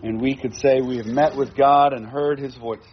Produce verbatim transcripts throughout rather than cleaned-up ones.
and we could say we have met with God and heard His voice.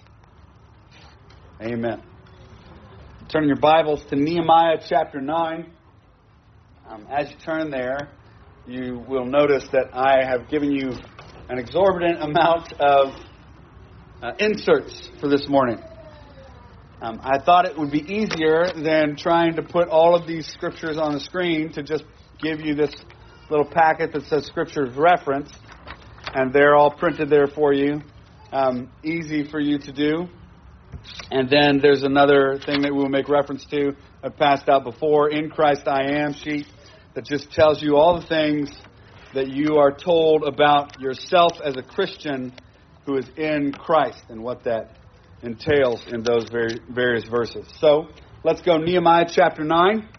Amen. Turn your Bibles to Nehemiah chapter nine. Um, as you turn there, you will notice that I have given you an exorbitant amount of uh, inserts for this morning. Um, I thought it would be easier than trying to put all of these scriptures on the screen to just give you this little packet that says scriptures referenced, and they're all printed there for you. Um, easy for you to do. And then there's another thing that we'll make reference to. I've passed out before, In Christ I Am sheet, that just tells you all the things that you are told about yourself as a Christian who is in Christ and what that entails in those very various verses. So let's go Nehemiah chapter nine.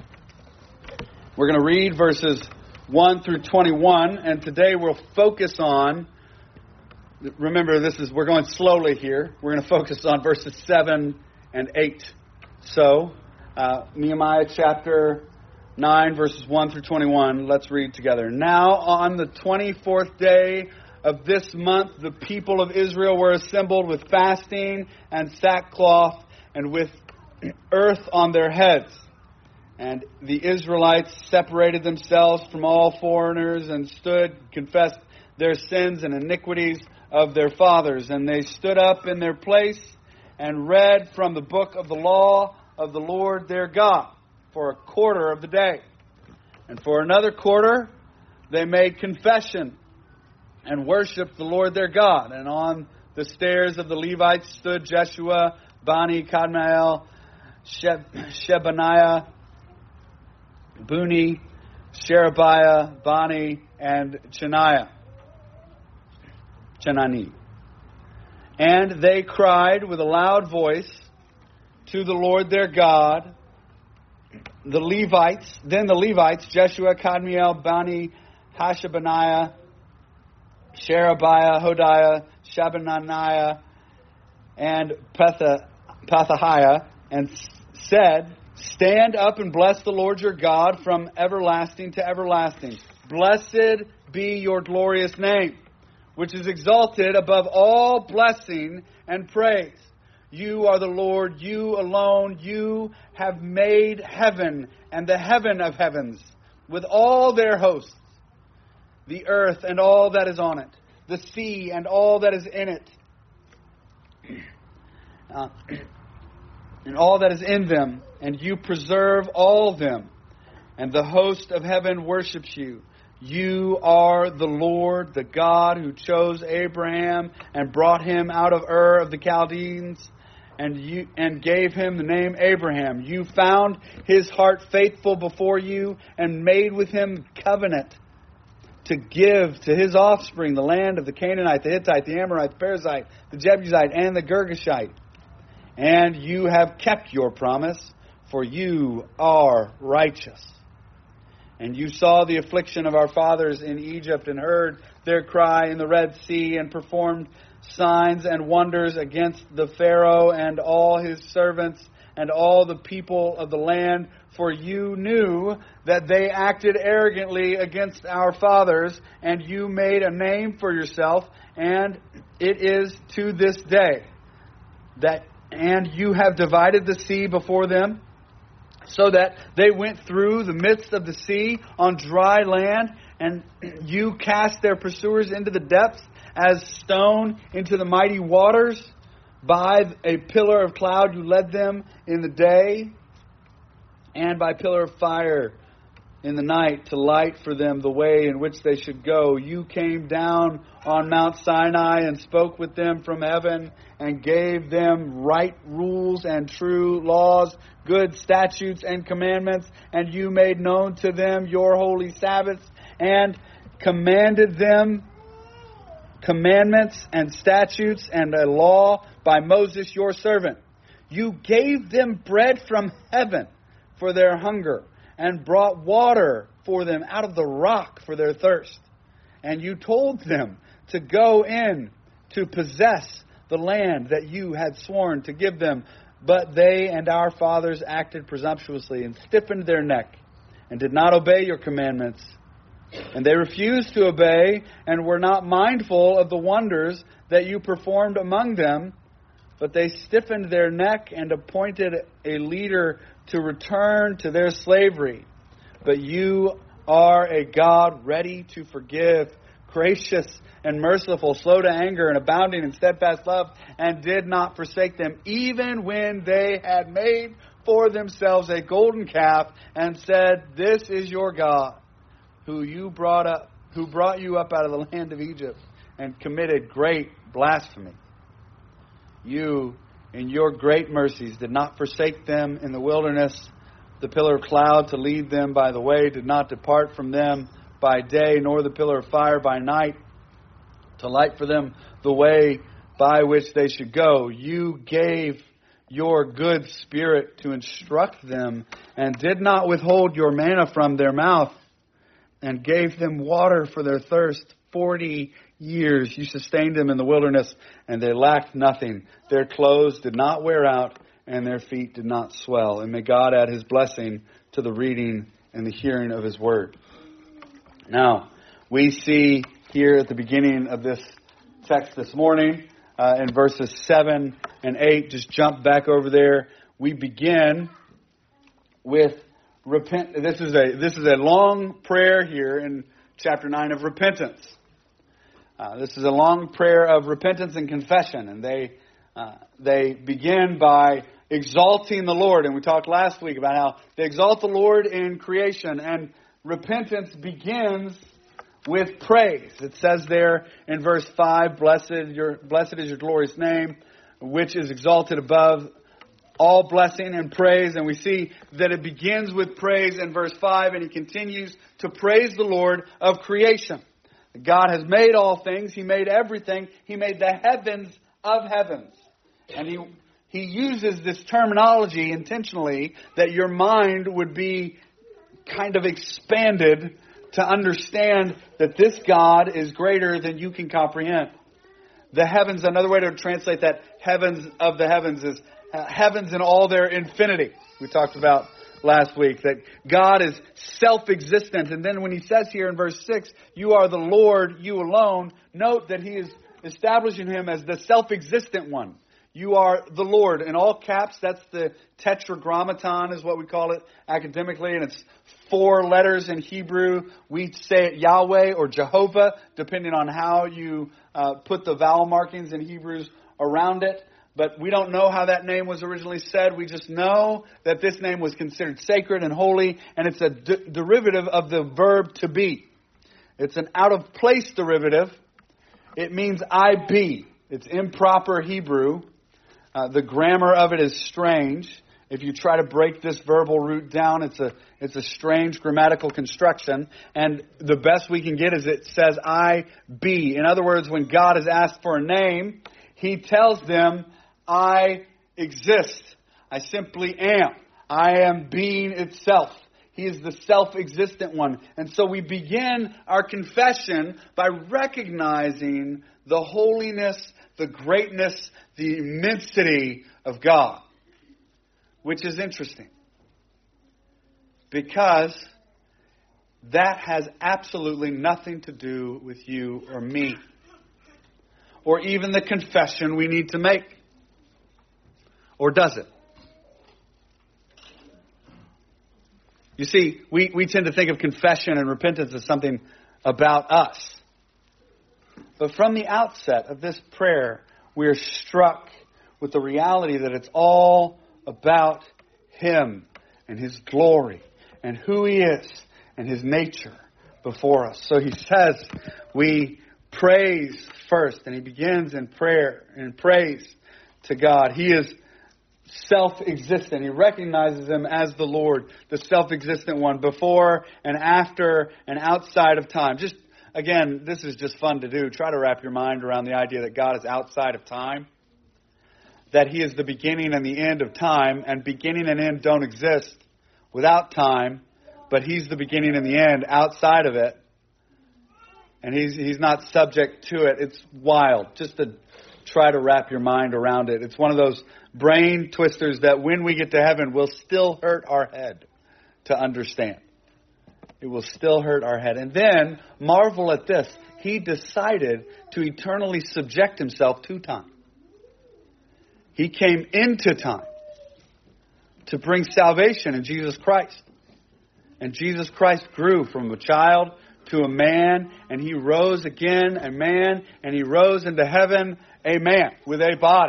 We're going to read verses one through twenty-one, and today we'll focus on, remember this is, we're going slowly here, we're going to focus on verses seven and eight. So, uh, Nehemiah chapter nine, verses one through twenty-one, let's read together. Now on the twenty-fourth day of this month, the people of Israel were assembled with fasting and sackcloth and with earth on their heads. And the Israelites separated themselves from all foreigners and stood, confessed their sins and iniquities of their fathers. And they stood up in their place and read from the book of the law of the Lord their God for a quarter of the day. And for another quarter, they made confession and worshiped the Lord their God. And on the stairs of the Levites stood Jeshua, Bani, Kadmiel, Sheb- Shebaniah, Buni, Sherebiah, Bani, and Chaniah. Chanani. And they cried with a loud voice to the Lord their God. The Levites, then the Levites, Jeshua, Kadmiel, Bani, Hashabaniah, Sherebiah, Hodiah, Shabaniah, and Petha, Pethahiah, and said, Stand up and bless the Lord your God from everlasting to everlasting. Blessed be your glorious name, which is exalted above all blessing and praise. You are the Lord, you alone, you have made heaven and the heaven of heavens with all their hosts, the earth and all that is on it, the sea and all that is in it, uh, and all that is in them, and you preserve all of them, and the host of heaven worships you. You are the Lord, the God who chose Abraham and brought him out of Ur of the Chaldeans, and you and gave him the name Abraham. You found his heart faithful before you and made with him covenant to give to his offspring the land of the Canaanite, the Hittite, the Amorite, the Perizzite, the Jebusite, and the Girgashite. And you have kept your promise, for you are righteous. And you saw the affliction of our fathers in Egypt and heard their cry in the Red Sea and performed signs and wonders against the Pharaoh and all his servants and all the people of the land. For you knew that they acted arrogantly against our fathers, and you made a name for yourself, and it is to this day that, and you have divided the sea before them, so that they went through the midst of the sea on dry land, and you cast their pursuers into the depths as stone into the mighty waters. By a pillar of cloud you led them in the day, and by pillar of fire in the night to light for them the way in which they should go. You came down on Mount Sinai and spoke with them from heaven and gave them right rules and true laws, good statutes and commandments, and you made known to them your holy Sabbaths and commanded them commandments and statutes and a law by Moses your servant. You gave them bread from heaven for their hunger, and brought water for them out of the rock for their thirst. And you told them to go in to possess the land that you had sworn to give them. But they and our fathers acted presumptuously and stiffened their neck and did not obey your commandments And they refused to obey and were not mindful of the wonders that you performed among them, but they stiffened their neck and appointed a leader to return to their slavery. But you are a God ready to forgive, gracious and merciful, slow to anger and abounding in steadfast love, and did not forsake them, even when they had made for themselves a golden calf and said, "This is your God, who you brought up, who brought you up out of the land of Egypt," and committed great blasphemy. You, in your great mercies, did not forsake them in the wilderness. The pillar of cloud to lead them by the way did not depart from them by day, nor the pillar of fire by night to light for them the way by which they should go. You gave your good Spirit to instruct them, and did not withhold your manna from their mouth, and gave them water for their thirst. Forty years you sustained them in the wilderness, and they lacked nothing. Their clothes did not wear out, and their feet did not swell. And may God add His blessing to the reading and the hearing of His word. Now, we see here at the beginning of this text this morning, uh, in verses seven and eight, just jump back over there. We begin with repent. This is a this is a long prayer here in chapter nine of repentance. Uh, this is a long prayer of repentance and confession, and they uh, they begin by exalting the Lord. And we talked last week about how they exalt the Lord in creation, and repentance begins with praise. It says there in verse five, "Blessed your blessed is your glorious name, which is exalted above all blessing and praise." And we see that it begins with praise in verse five, and he continues to praise the Lord of creation. God has made all things. He made everything. He made the heavens of heavens. And he he uses this terminology intentionally that your mind would be kind of expanded to understand that this God is greater than you can comprehend. The heavens, another way to translate that heavens of the heavens is uh, heavens in all their infinity. We talked about last week that God is self-existent. And then when he says here in verse six, "You are the Lord, you alone," note that he is establishing him as the self-existent one. You are the Lord. In all caps, that's the tetragrammaton is what we call it academically. And it's four letters in Hebrew. We say it Yahweh or Jehovah, depending on how you uh, put the vowel markings in Hebrews around it. But we don't know how that name was originally said. We just know that this name was considered sacred and holy. And it's a d- derivative of the verb to be. It's an out-of-place derivative. It means I be. It's improper Hebrew. Uh, the grammar of it is strange. If you try to break this verbal root down, it's a it's a strange grammatical construction. And the best we can get is it says I be. In other words, when God is asked for a name, he tells them, I exist. I simply am. I am being itself. He is the self-existent one. And so we begin our confession by recognizing the holiness, the greatness, the immensity of God. Which is interesting. Because that has absolutely nothing to do with you or me. Or even the confession we need to make. Or does it? You see, we, we tend to think of confession and repentance as something about us. But from the outset of this prayer, we are struck with the reality that it's all about Him and His glory and who He is and His nature before us. So he says we praise first, and he begins in prayer and praise to God. He is self-existent. He recognizes Him as the Lord, the self-existent one, before and after and outside of time. Just, again, this is just fun to do. Try to wrap your mind around the idea that God is outside of time. That He is the beginning and the end of time, and beginning and end don't exist without time, but He's the beginning and the end outside of it. And He's He's not subject to it. It's wild. Just to try to wrap your mind around it. It's one of those brain twisters that when we get to heaven will still hurt our head to understand. it will still hurt our head. And then, marvel at this, he decided to eternally subject himself to time. He came into time to bring salvation in Jesus Christ. And Jesus Christ grew from a child to a man, and he rose again a man, and he rose into heaven a man with a body.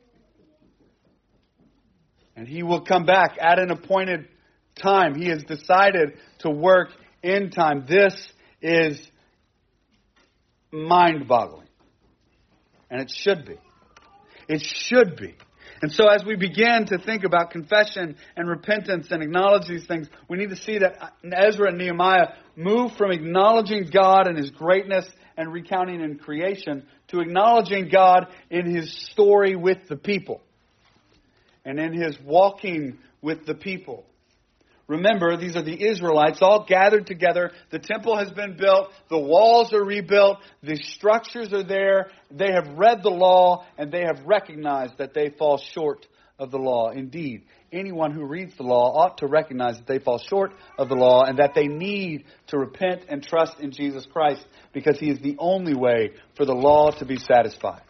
And he will come back at an appointed time. He has decided to work in time. This is mind-boggling. And it should be. It should be. And so as we begin to think about confession and repentance and acknowledge these things, we need to see that Ezra and Nehemiah move from acknowledging God and His greatness and recounting in creation to acknowledging God in His story with the people and in His walking with the people. Remember, these are the Israelites all gathered together. The temple has been built. The walls are rebuilt. The structures are there. They have read the law, and they have recognized that they fall short of the law. Indeed, anyone who reads the law ought to recognize that they fall short of the law and that they need to repent and trust in Jesus Christ because He is the only way for the law to be satisfied.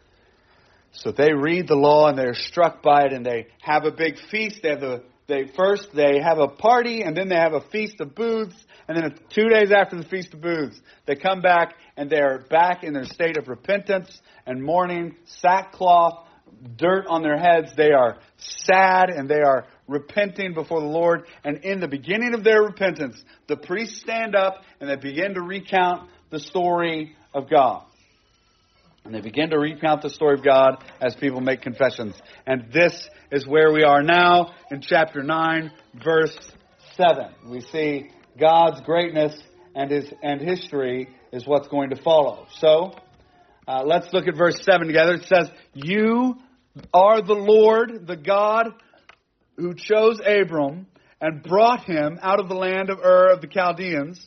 So they read the law and they're struck by it, and they have a big feast. They have the They first they have a party, and then they have a feast of booths, and then two days after the feast of booths, they come back and they're back in their state of repentance and mourning, sackcloth, dirt on their heads. They are sad and they are repenting before the Lord. And in the beginning of their repentance, the priests stand up and they begin to recount the story of God. And they begin to recount the story of God as people make confessions. And this is where we are now in chapter nine, verse seven. We see God's greatness and His and history is what's going to follow. So, uh, let's look at verse seven together. It says, "You are the Lord, the God who chose Abram and brought him out of the land of Ur of the Chaldeans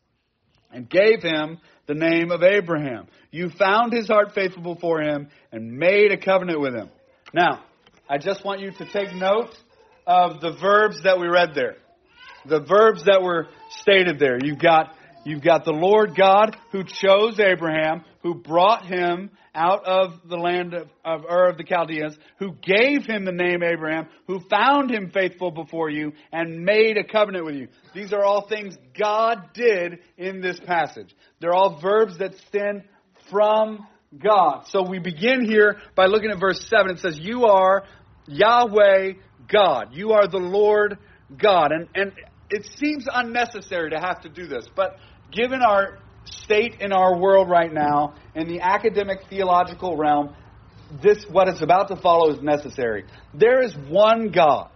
and gave him the name of Abraham. You found his heart faithful before him and made a covenant with him." Now, I just want you to take note of the verbs that we read there. The verbs that were stated there. You've got, you've got the Lord God who chose Abraham, who brought him out of the land of, of Ur of the Chaldeans, who gave him the name Abraham, who found him faithful before you and made a covenant with you. These are all things God did in this passage. They're all verbs that stem from God. So we begin here by looking at verse seven. It says, "You are Yahweh God. You are the Lord God." And, and it seems unnecessary to have to do this, but given our state in our world right now, in the academic theological realm, this, what is about to follow, is necessary. There is one God.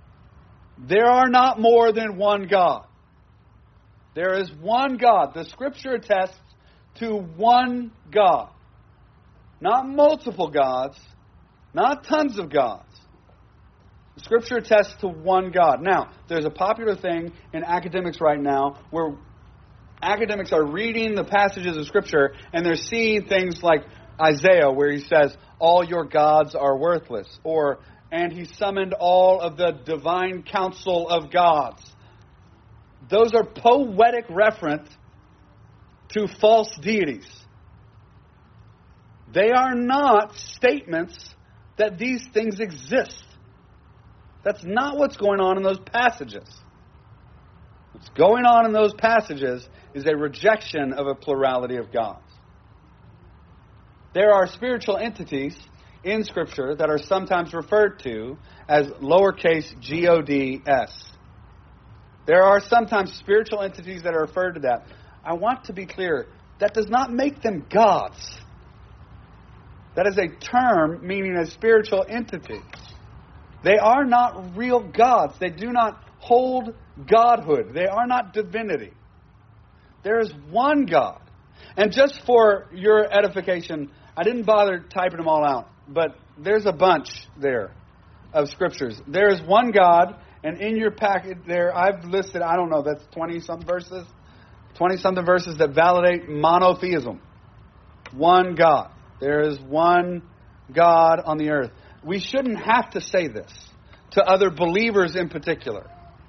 There are not more than one God. There is one God. The Scripture attests to one God. Not multiple gods. Not tons of gods. The Scripture attests to one God. Now, there's a popular thing in academics right now where academics are reading the passages of Scripture and they're seeing things like Isaiah, where he says, "All your gods are worthless," or, "And he summoned all of the divine council of gods." Those are poetic reference to false deities. They are not statements that these things exist. That's not what's going on in those passages. What's going on in those passages is a rejection of a plurality of gods. There are spiritual entities in Scripture that are sometimes referred to as lowercase G O D S. There are sometimes spiritual entities that are referred to that. I want to be clear, that does not make them gods. That is a term meaning a spiritual entity. They are not real gods. They do not hold godhood. They are not divinity. There is one God. And just for your edification, I didn't bother typing them all out, but there's a bunch there of scriptures. There is one God, and in your packet there, I've listed, I don't know, that's twenty-some verses, twenty-something verses that validate monotheism. One God. There is one God on the earth. We shouldn't have to say this to other believers in particular.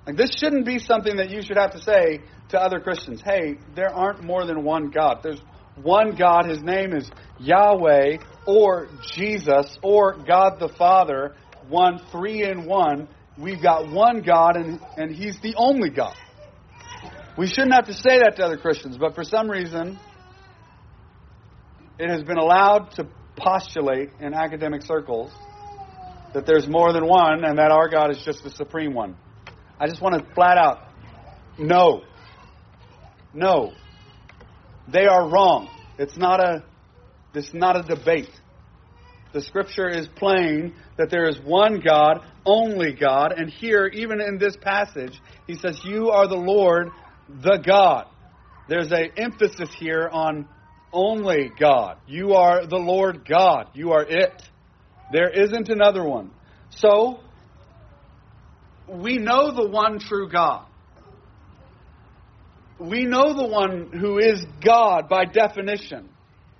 Like, this shouldn't be something that you should have to say to other Christians. Hey, there aren't more than one God. There's one God. His name is Yahweh or Jesus or God the Father, one, three in one. We've got one God, and, and He's the only God. We shouldn't have to say that to other Christians, but for some reason, it has been allowed to postulate in academic circles that there's more than one and that our God is just the supreme one. I just want to flat out, no. No. They are wrong. It's not a, it's not a debate. The Scripture is plain that there is one God, only God. And here, even in this passage, He says, you are the Lord, the God. There's an emphasis here on only God. You are the Lord God. You are it. There isn't another one. So, we know the one true God. We know the one who is God by definition.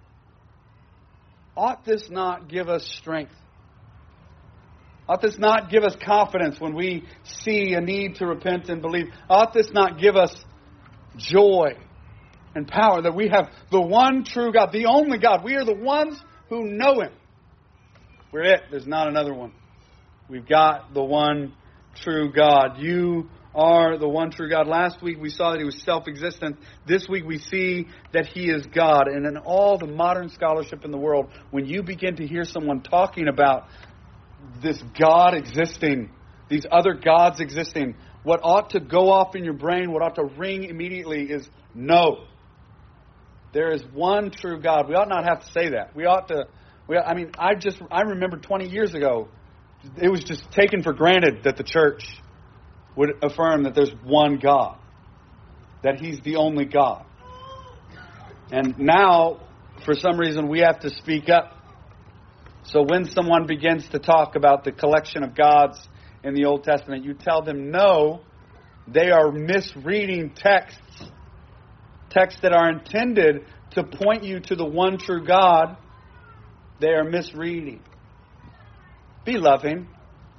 Ought this not give us strength? Ought this not give us confidence when we see a need to repent and believe? Ought this not give us joy and power that we have the one true God, the only God? We are the ones who know Him. We're it. There's not another one. We've got the one true God. You are the one true God. Last week we saw that He was self-existent. This week we see that He is God. And in all the modern scholarship in the world, when you begin to hear someone talking about this God existing, these other gods existing, what ought to go off in your brain, what ought to ring immediately is no. There is one true God. We ought not have to say that. We ought to, we, I mean, I just, I remember twenty years ago, it was just taken for granted that the church would affirm that there's one God, that He's the only God. And now, for some reason, we have to speak up. So when someone begins to talk about the collection of gods in the Old Testament, you tell them, no, they are misreading texts. Texts that are intended to point you to the one true God, they are misreading. Be loving.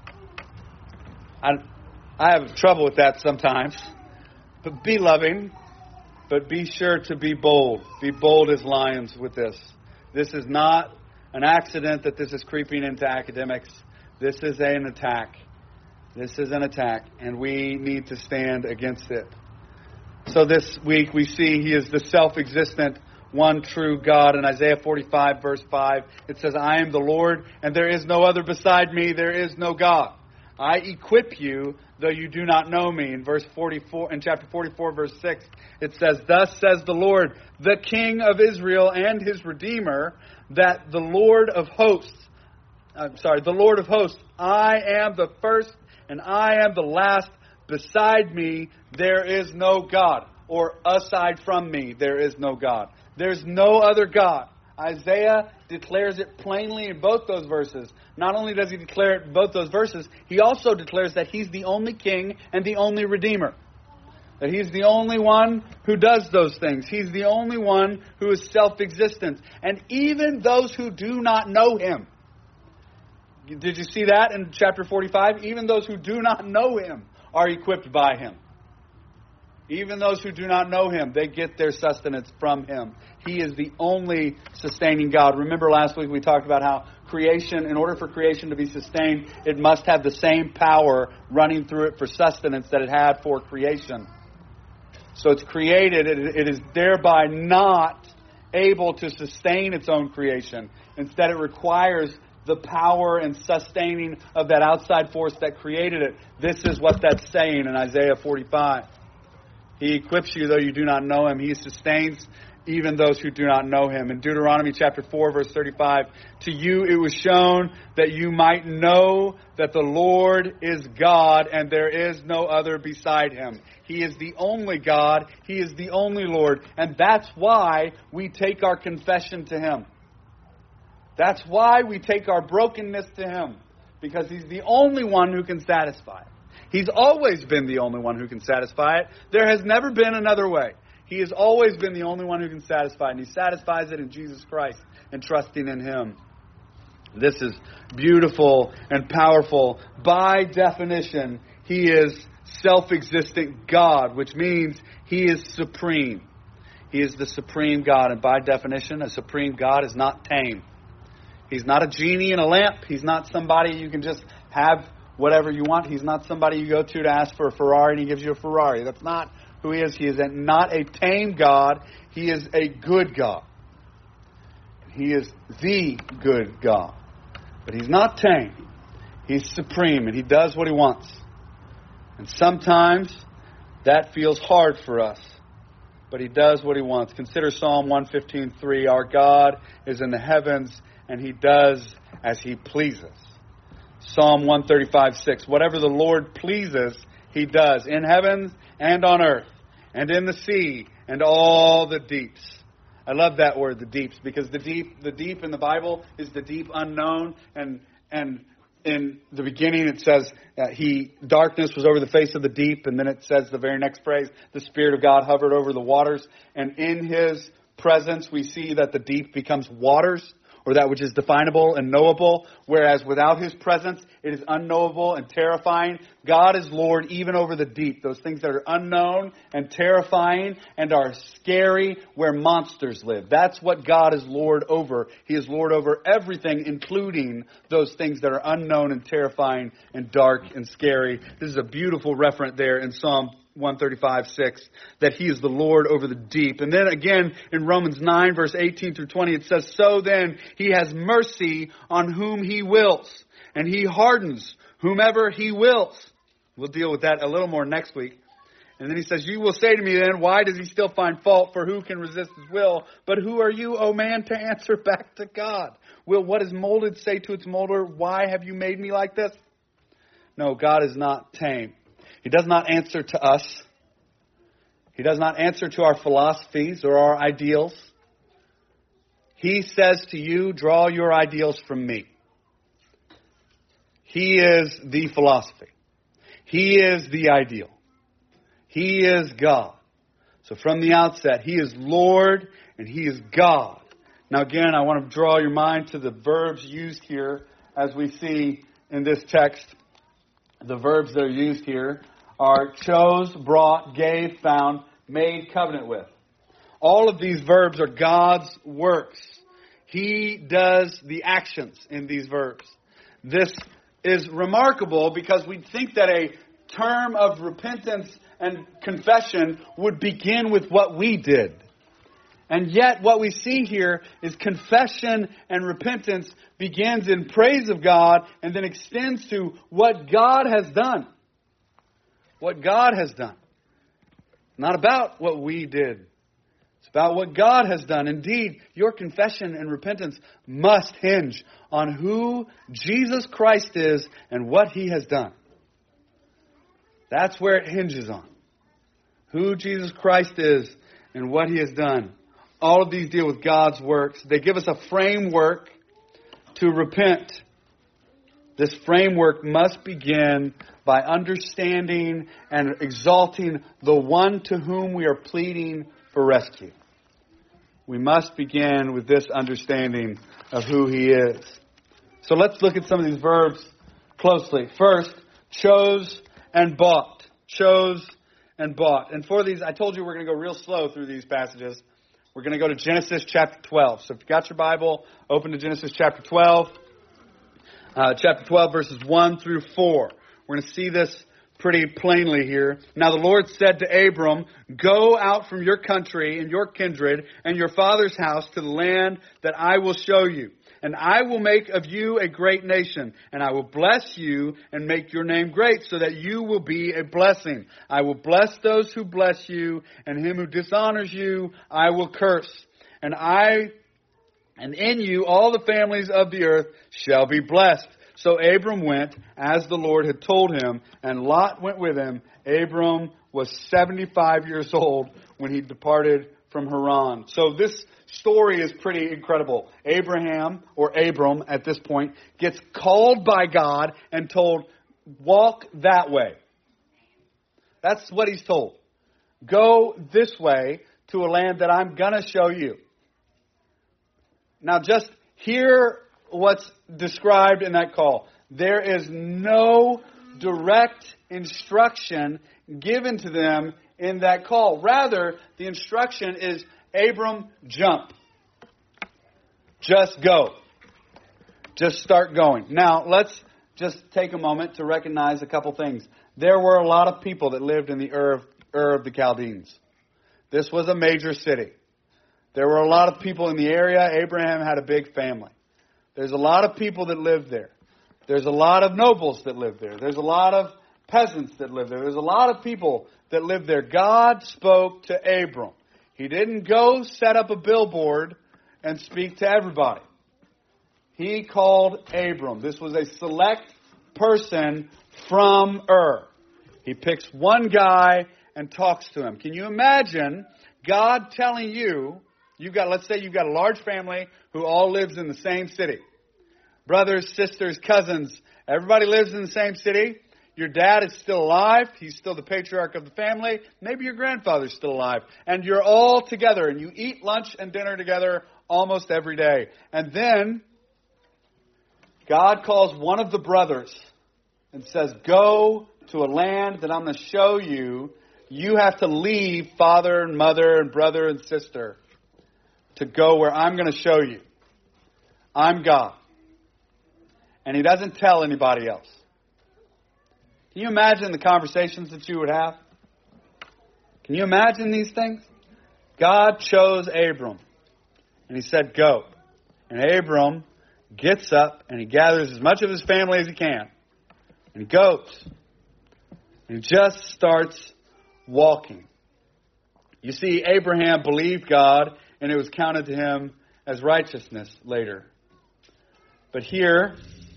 I, I have trouble with that sometimes. But be loving. But be sure to be bold. Be bold as lions with this. This is not an accident that this is creeping into academics. This is an attack. This is an attack. And we need to stand against it. So this week we see He is the self-existent one true God. In Isaiah forty-five verse five, it says, I am the Lord, and there is no other beside me. There is no God. I equip you, though you do not know me. In verse forty-four, in chapter forty-four verse six, it says, thus says the Lord, the King of Israel and His Redeemer, that the Lord of hosts, I'm sorry, the Lord of hosts, I am the first and I am the last. Beside me, there is no God. Or aside from me, there is no God. There's no other God. Isaiah declares it plainly in both those verses. Not only does he declare it in both those verses, he also declares that He's the only King and the only Redeemer. That He's the only one who does those things. He's the only one who is self-existent. And even those who do not know Him. Did you see that in chapter forty-five? Even those who do not know Him are equipped by Him. Even those who do not know Him, they get their sustenance from Him. He is the only sustaining God. Remember last week we talked about how creation, in order for creation to be sustained, it must have the same power running through it for sustenance that it had for creation. So it's created, it is thereby not able to sustain its own creation. Instead, it requires the power and sustaining of that outside force that created it. This is what that's saying in Isaiah forty-five. He equips you though you do not know Him. He sustains even those who do not know Him. In Deuteronomy chapter four, verse thirty-five, to you it was shown that you might know that the Lord is God and there is no other beside Him. He is the only God. He is the only Lord. And that's why we take our confession to Him. That's why we take our brokenness to Him. Because He's the only one who can satisfy it. He's always been the only one who can satisfy it. There has never been another way. He has always been the only one who can satisfy it. And He satisfies it in Jesus Christ and trusting in Him. This is beautiful and powerful. By definition, He is self-existent God, which means He is supreme. He is the supreme God, and by definition, a supreme God is not tame. He's not a genie in a lamp. He's not somebody you can just have whatever you want. He's not somebody you go to to ask for a Ferrari and He gives you a Ferrari. That's not who He is. He is not a tame God. He is a good God. He is the good God. But He's not tame. He's supreme, and He does what He wants. And sometimes that feels hard for us. But He does what He wants. Consider Psalm one fifteen three. Our God is in the heavens, and He does as He pleases. Psalm one thirty-five six. Whatever the Lord pleases, He does, in heaven and on earth, and in the sea, and all the deeps. I love that word, the deeps, because the deep, the deep in the Bible is the deep unknown, and and in the beginning it says uh, he darkness was over the face of the deep, and then it says the very next phrase, the Spirit of God hovered over the waters, and in His presence we see that the deep becomes waters, or that which is definable and knowable, whereas without His presence, it is unknowable and terrifying. God is Lord even over the deep, those things that are unknown and terrifying and are scary, where monsters live. That's what God is Lord over. He is Lord over everything, including those things that are unknown and terrifying and dark and scary. This is a beautiful reference there in Psalm one thirty-five six, that He is the Lord over the deep. And then again in Romans nine, verse eighteen through twenty, it says, so then He has mercy on whom He wills, and He hardens whomever He wills. We'll deal with that a little more next week. And then he says, you will say to me then, why does He still find fault? For who can resist His will? But who are you, O man, to answer back to God? Will what is molded say to its molder, why have you made me like this? No, God is not tame. He does not answer to us. He does not answer to our philosophies or our ideals. He says to you, draw your ideals from me. He is the philosophy. He is the ideal. He is God. So from the outset, He is Lord and He is God. Now again, I want to draw your mind to the verbs used here as we see in this text. The verbs that are used here are chose, brought, gave, found, made covenant with. All of these verbs are God's works. He does the actions in these verbs. This is remarkable because we'd think that a term of repentance and confession would begin with what we did. And yet what we see here is confession and repentance begins in praise of God and then extends to what God has done. What God has done. Not about what we did. It's about what God has done. Indeed, your confession and repentance must hinge on who Jesus Christ is and what He has done. That's where it hinges on. Who Jesus Christ is and what He has done. All of these deal with God's works. They give us a framework to repent. This framework must begin by understanding and exalting the one to whom we are pleading for rescue. We must begin with this understanding of who He is. So let's look at some of these verbs closely. First, chose and bought. Chose and bought. And for these, I told you we're going to go real slow through these passages. We're going to go to Genesis chapter twelve. So if you've got your Bible, open to Genesis chapter twelve. Uh, chapter twelve, verses one through four. We're going to see this pretty plainly here. Now the Lord said to Abram, go out from your country and your kindred and your father's house to the land that I will show you. And I will make of you a great nation, and I will bless you and make your name great so that you will be a blessing. I will bless those who bless you, and him who dishonors you I will curse. And I, and in you all the families of the earth shall be blessed. So Abram went as the Lord had told him, and Lot went with him. Abram was seventy-five years old when he departed from Haran. So this story is pretty incredible. Abraham, or Abram at this point, gets called by God and told, walk that way. That's what he's told. Go this way to a land that I'm going to show you. Now just hear what's described in that call. There is no direct instruction given to them in that call. Rather, the instruction is, Abram, jump. Just go. Just start going. Now, let's just take a moment to recognize a couple things. There were a lot of people that lived in the Ur of, Ur of the Chaldeans. This was a major city. There were a lot of people in the area. Abraham had a big family. There's a lot of people that lived there. There's a lot of nobles that lived there. There's a lot of peasants that lived there. There's a lot of people that lived there. God spoke to Abram. He didn't go set up a billboard and speak to everybody. He called Abram. This was a select person from Ur. He picks one guy and talks to him. Can you imagine God telling you, you've got, let's say you've got a large family who all lives in the same city. Brothers, sisters, cousins, everybody lives in the same city. Your dad is still alive. He's still the patriarch of the family. Maybe your grandfather's still alive. And you're all together and you eat lunch and dinner together almost every day. And then God calls one of the brothers and says, go to a land that I'm going to show you. You have to leave father and mother and brother and sister to go where I'm going to show you. I'm God. And he doesn't tell anybody else. Can you imagine the conversations that you would have? Can you imagine these things? God chose Abram. And he said, go. And Abram gets up and he gathers as much of his family as he can. And he goes. And he just starts walking. You see, Abraham believed God and it was counted to him as righteousness later. But here,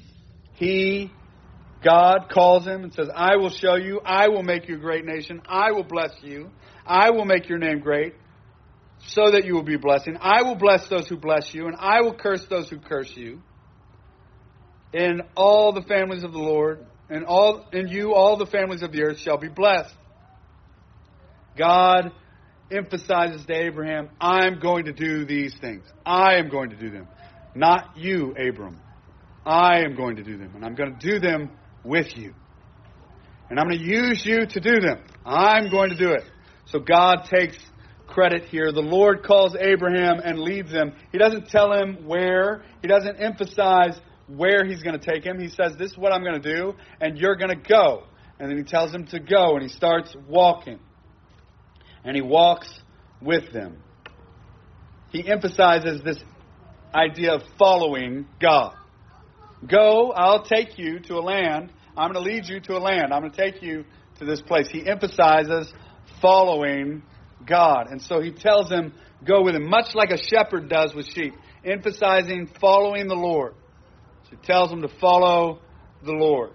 he, God calls him and says, I will show you, I will make you a great nation, I will bless you, I will make your name great, so that you will be a blessing. I will bless those who bless you, and I will curse those who curse you. In all the families of the Lord, and all in you all the families of the earth shall be blessed. God emphasizes to Abraham, I'm going to do these things. I am going to do them. Not you, Abram. I am going to do them, and I'm going to do them with you. And I'm going to use you to do them. I'm going to do it. So God takes credit here. The Lord calls Abraham and leads him. He doesn't tell him where. He doesn't emphasize where he's going to take him. He says, this is what I'm going to do, and you're going to go. And then he tells him to go, and he starts walking. And he walks with them. He emphasizes this idea of following God. Go, I'll take you to a land. I'm going to lead you to a land. I'm going to take you to this place. He emphasizes following God. And so he tells him, go with him, much like a shepherd does with sheep, emphasizing following the Lord. So he tells him to follow the Lord.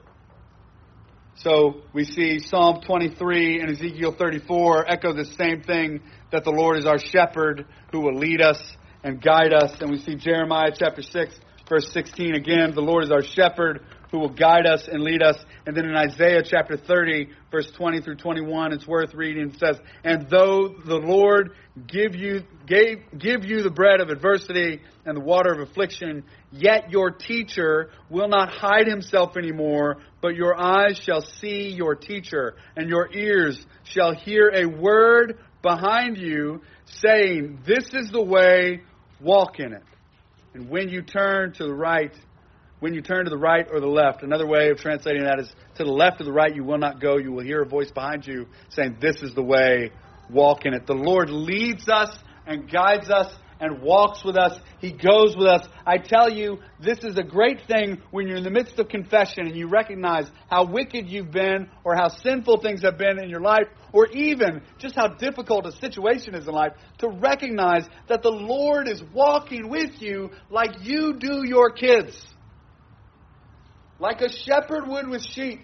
So we see Psalm twenty-three and Ezekiel thirty-four echo the same thing, that the Lord is our shepherd who will lead us and guide us. And we see Jeremiah chapter six, verse sixteen again, the Lord is our shepherd who will guide us and lead us. And then in Isaiah chapter thirty, verse twenty through twenty-one, it's worth reading. It says, and though the Lord give you gave, give you the bread of adversity and the water of affliction, yet your teacher will not hide himself anymore, but your eyes shall see your teacher, and your ears shall hear a word behind you saying, this is the way, walk in it. And when you turn to the right, when you turn to the right or the left, another way of translating that is, to the left or the right you will not go. You will hear a voice behind you saying, this is the way, walk in it. The Lord leads us and guides us and walks with us. He goes with us. I tell you, this is a great thing when you're in the midst of confession and you recognize how wicked you've been or how sinful things have been in your life, or even just how difficult a situation is in life, to recognize that the Lord is walking with you like you do your kids. Like a shepherd would with sheep.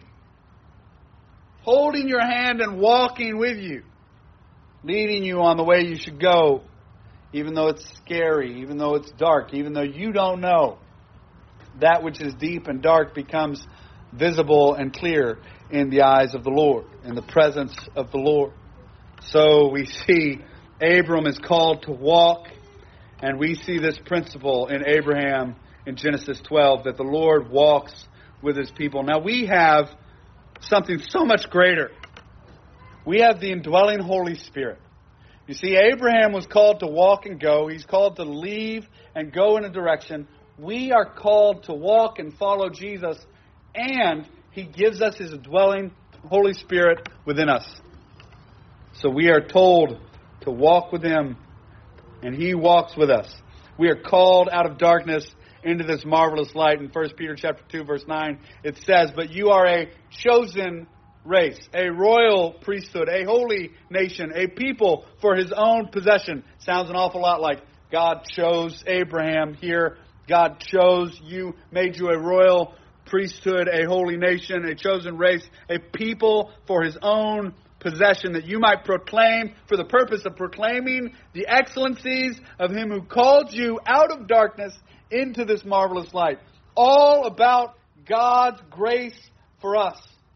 Holding your hand and walking with you. Leading you on the way you should go. Even though it's scary, even though it's dark, even though you don't know, that which is deep and dark becomes visible and clear in the eyes of the Lord, in the presence of the Lord. So we see Abram is called to walk, and we see this principle in Abraham in Genesis twelve, that the Lord walks with his people. Now we have something so much greater. We have the indwelling Holy Spirit. You see, Abraham was called to walk and go. He's called to leave and go in a direction. We are called to walk and follow Jesus, and He gives us His indwelling Holy Spirit within us. So we are told to walk with Him, and He walks with us. We are called out of darkness into this marvelous light. In First Peter chapter two, verse nine, it says, "But you are a chosen race, a royal priesthood, a holy nation, a people for His own possession." Sounds an awful lot like God chose Abraham here. God chose you, made you a royal priesthood, a holy nation, a chosen race, a people for His own possession, that you might proclaim, for the purpose of proclaiming the excellencies of Him who called you out of darkness into this marvelous light. All about God's grace for us.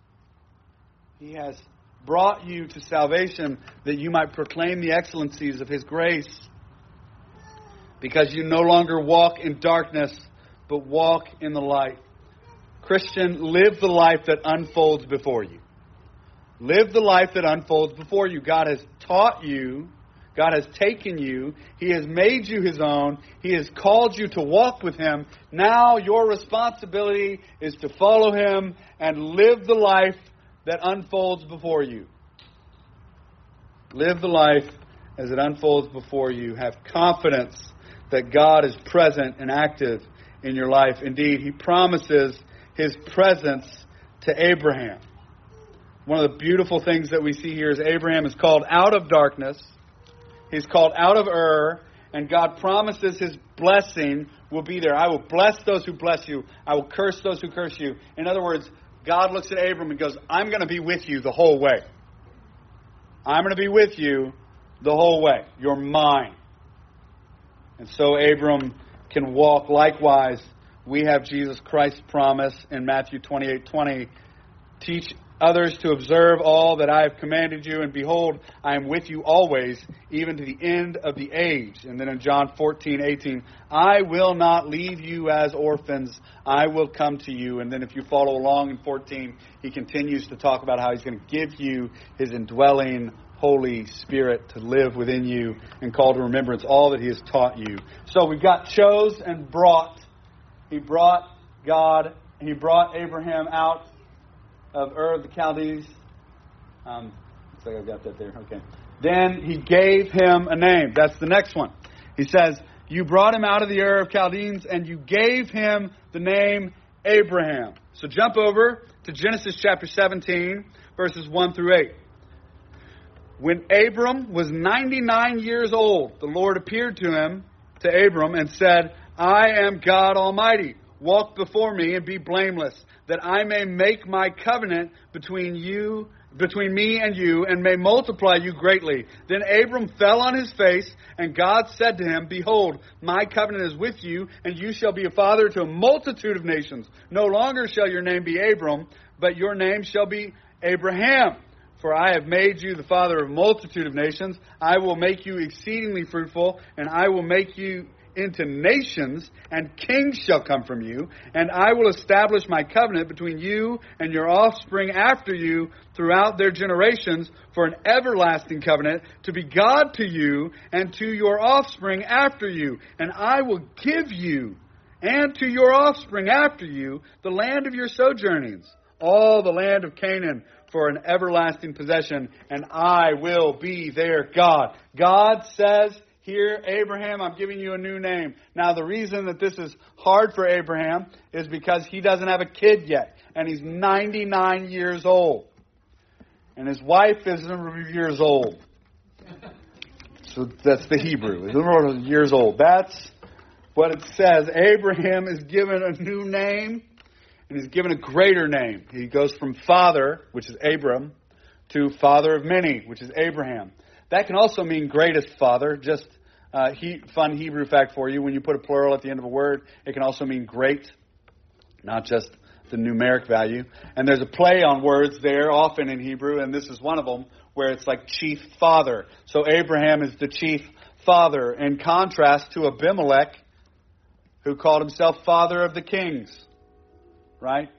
He has brought you to salvation that you might proclaim the excellencies of His grace. Because you no longer walk in darkness, but walk in the light. Christian, live the life that unfolds before you. Live the life that unfolds before you. God has taught you. God has taken you. He has made you His own. He has called you to walk with Him. Now your responsibility is to follow Him and live the life that unfolds before you. Live the life as it unfolds before you. Have confidence that God is present and active in your life. Indeed, He promises His presence to Abraham. One of the beautiful things that we see here is Abraham is called out of darkness. He's called out of Ur, and God promises His blessing will be there. I will bless those who bless you. I will curse those who curse you. In other words, God looks at Abram and goes, I'm going to be with you the whole way. I'm going to be with you the whole way. You're mine. And so Abram can walk. Likewise, we have Jesus Christ's promise in Matthew twenty-eight twenty. Teach others to observe all that I have commanded you, and behold, I am with you always, even to the end of the age. And then in John fourteen eighteen, I will not leave you as orphans. I will come to you. And then if you follow along in fourteen, he continues to talk about how He's going to give you His indwelling Holy Spirit to live within you and call to remembrance all that He has taught you. So we've got chose and brought. He brought God, He brought Abraham out of Ur of the Chaldees. Um, looks like I've got that there. Okay. Then He gave him a name. That's the next one. He says, you brought him out of the Ur of Chaldeans, and you gave him the name Abraham. So jump over to Genesis chapter seventeen, verses one through eight. When Abram was ninety-nine years old, the Lord appeared to him, to Abram, and said, I am God Almighty. Walk before me and be blameless, that I may make my covenant between you, between me and you, and may multiply you greatly. Then Abram fell on his face, and God said to him, behold, my covenant is with you, and you shall be a father to a multitude of nations. No longer shall your name be Abram, but your name shall be Abraham. For I have made you the father of a multitude of nations. I will make you exceedingly fruitful, and I will make you into nations, and kings shall come from you. And I will establish my covenant between you and your offspring after you throughout their generations for an everlasting covenant, to be God to you and to your offspring after you. And I will give you and to your offspring after you the land of your sojournings, all the land of Canaan, for an everlasting possession, and I will be their God. God says here, Abraham, I'm giving you a new name. Now, the reason that this is hard for Abraham is because he doesn't have a kid yet, and he's ninety-nine years old. And his wife is years old. So that's the Hebrew. Years old. That's what it says. Abraham is given a new name. And he's given a greater name. He goes from father, which is Abram, to father of many, which is Abraham. That can also mean greatest father. Just uh, he, fun Hebrew fact for you. When you put a plural at the end of a word, it can also mean great, not just the numeric value. And there's a play on words there often in Hebrew, and this is one of them, where it's like chief father. So Abraham is the chief father, in contrast to Abimelech, who called himself father of the kings. Right?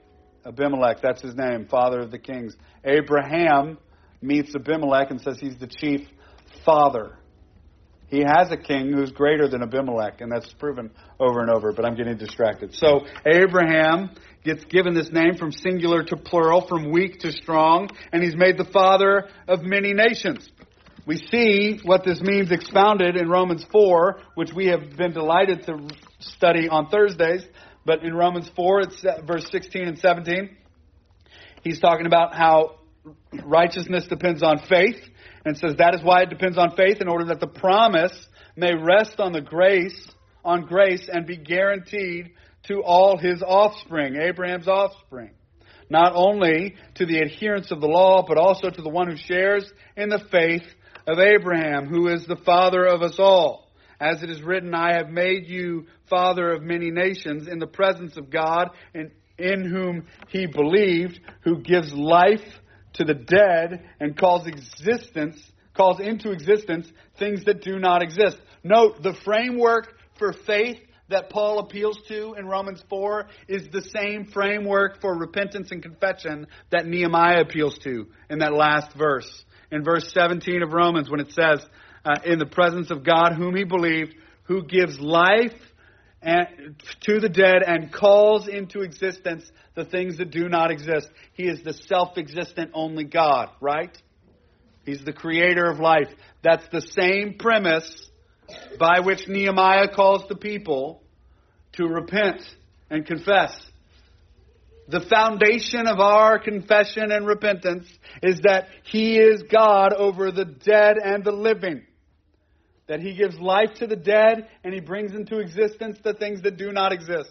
Abimelech, that's his name, father of the kings. Abraham meets Abimelech and says he's the chief father. He has a king who's greater than Abimelech, and that's proven over and over, but I'm getting distracted. So Abraham gets given this name from singular to plural, from weak to strong, and he's made the father of many nations. We see what this means expounded in Romans four, which we have been delighted to study on Thursdays. But in Romans four, it's verse sixteen and seventeen. He's talking about how righteousness depends on faith, and says that is why it depends on faith, in order that the promise may rest on the grace, on grace, and be guaranteed to all his offspring, Abraham's offspring. Not only to the adherents of the law, but also to the one who shares in the faith of Abraham, who is the father of us all. As it is written, I have made you father of many nations in the presence of God, in, in whom he believed, who gives life to the dead and calls existence, calls into existence things that do not exist. Note, the framework for faith that Paul appeals to in Romans four is the same framework for repentance and confession that Nehemiah appeals to in that last verse. In verse seventeen of Romans, when it says, uh, in the presence of God whom he believed, who gives life and, to the dead and calls into existence the things that do not exist. He is the self-existent only God, right? He's the creator of life. That's the same premise by which Nehemiah calls the people to repent and confess. The foundation of our confession and repentance is that he is God over the dead and the living. That he gives life to the dead and he brings into existence the things that do not exist.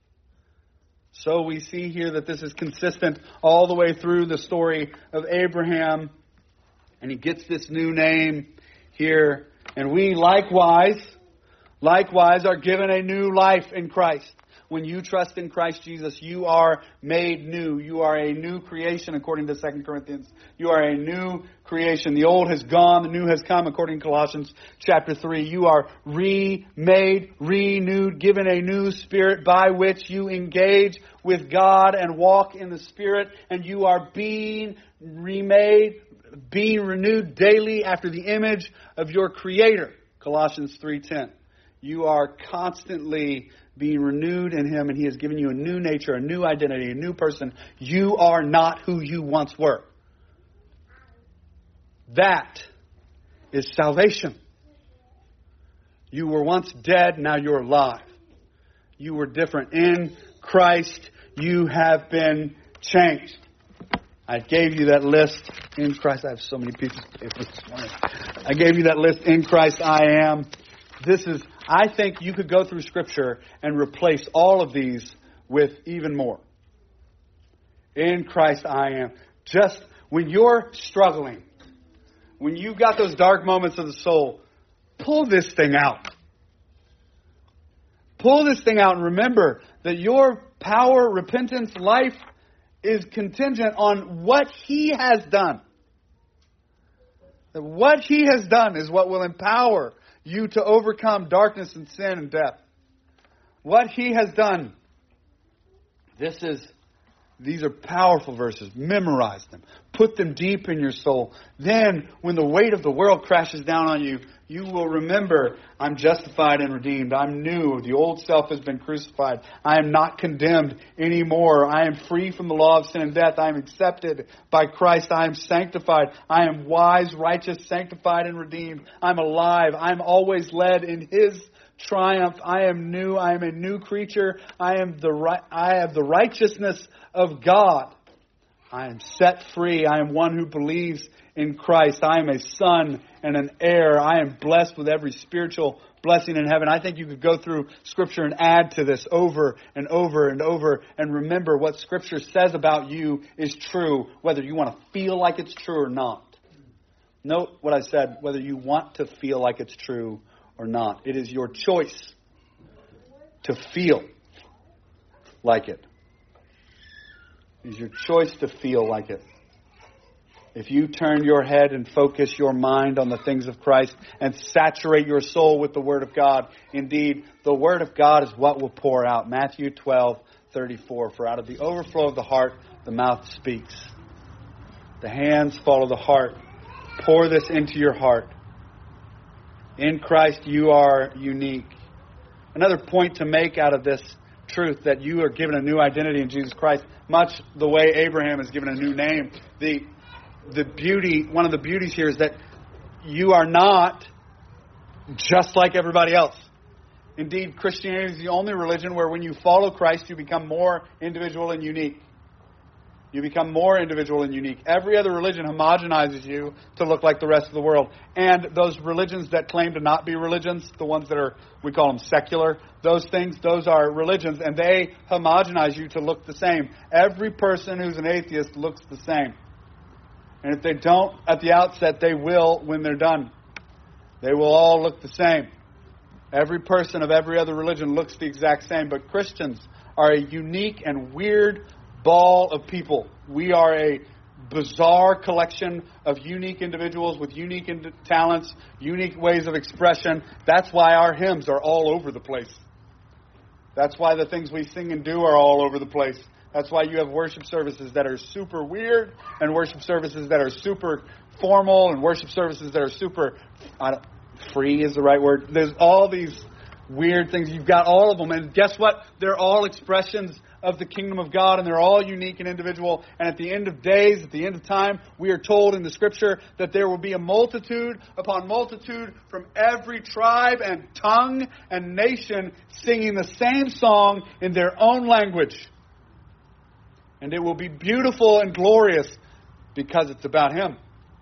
So we see here that this is consistent all the way through the story of Abraham. And he gets this new name here. And we likewise, likewise are given a new life in Christ. When you trust in Christ Jesus, you are made new. You are a new creation, according to Second Corinthians. You are a new creation. The old has gone, the new has come, according to Colossians chapter three. You are remade, renewed, given a new spirit by which you engage with God and walk in the Spirit. And you are being remade, being renewed daily after the image of your Creator. Colossians three ten. You are constantly being renewed in Him, and He has given you a new nature, a new identity, a new person. You are not who you once were. That is salvation. You were once dead, now you're alive. You were different. In Christ, you have been changed. I gave you that list. In Christ, I have so many pieces of paper this morning. I gave you that list. In Christ, I am. This is, I think you could go through Scripture and replace all of these with even more. In Christ I am. Just when you're struggling, when you've got those dark moments of the soul, pull this thing out. Pull this thing out and remember that your power, repentance, life is contingent on what He has done. That what He has done is what will empower you to overcome darkness and sin and death. What He has done. This is, these are powerful verses. Memorize them. Put them deep in your soul. Then, when the weight of the world crashes down on you, you will remember, I'm justified and redeemed. I'm new. The old self has been crucified. I am not condemned anymore. I am free from the law of sin and death. I am accepted by Christ. I am sanctified. I am wise, righteous, sanctified, and redeemed. I'm alive. I'm always led in His triumph. I am new. I am a new creature. I am the ri- I have the righteousness of God. I am set free. I am one who believes in Christ. I am a son and an heir. I am blessed with every spiritual blessing in heaven. I think you could go through Scripture and add to this over and over and over and remember what Scripture says about you is true, whether you want to feel like it's true or not. Note what I said, whether you want to feel like it's true or not. It is your choice to feel like it. It is your choice to feel like it. If you turn your head and focus your mind on the things of Christ and saturate your soul with the Word of God, indeed, the Word of God is what will pour out. Matthew twelve thirty-four. For out of the overflow of the heart, the mouth speaks. The hands follow the heart. Pour this into your heart. In Christ, you are unique. Another point to make out of this truth that you are given a new identity in Jesus Christ, much the way Abraham is given a new name. The the beauty, one of the beauties here is that you are not just like everybody else. Indeed, Christianity is the only religion where when you follow Christ, you become more individual and unique. You become more individual and unique. Every other religion homogenizes you to look like the rest of the world. And those religions that claim to not be religions, the ones that are, we call them secular, those things, those are religions, and they homogenize you to look the same. Every person who's an atheist looks the same. And if they don't at the outset, they will when they're done. They will all look the same. Every person of every other religion looks the exact same. But Christians are a unique and weird ball of people. We are a bizarre collection of unique individuals with unique ind- talents, unique ways of expression. That's why our hymns are all over the place. That's why the things we sing and do are all over the place. That's why you have worship services that are super weird and worship services that are super formal and worship services that are super, I don't, free is the right word. There's all these weird things. You've got all of them. And guess what? They're all expressions of the kingdom of God, and they're all unique and individual. And at the end of days, at the end of time, we are told in the Scripture that there will be a multitude upon multitude from every tribe and tongue and nation singing the same song in their own language. And it will be beautiful and glorious because it's about Him.